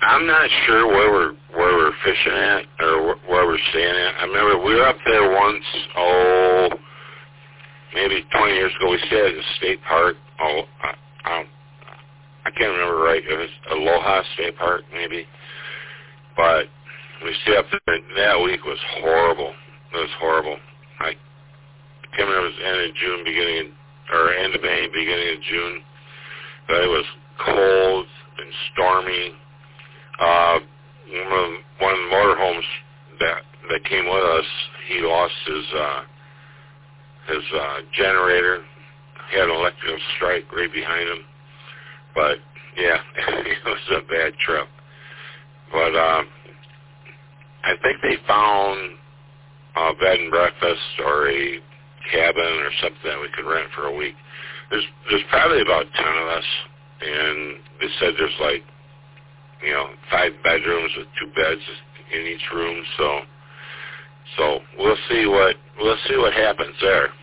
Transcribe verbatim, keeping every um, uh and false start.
I'm not sure where we're where we're fishing at or wh- where we're staying at. I remember we were up there once. Oh, maybe twenty years ago. We stayed at the state park. Oh, I, I, don't, I can't remember right. It was Aloha State Park, maybe. But we stayed up there. And that week was horrible. It was horrible. I can't remember. It was end of June, beginning or end of May, beginning of June. But it was cold and stormy. Uh, one of, one of the motorhomes that that came with us, he lost his uh, his uh, generator. He had an electrical strike right behind him. But yeah, it was a bad trip. But um, I think they found a bed and breakfast or a cabin or something that we could rent for a week. There's there's probably about ten of us, and they said there's like, you know, five bedrooms with two beds in each room. So, so we'll see what we'll see what happens there.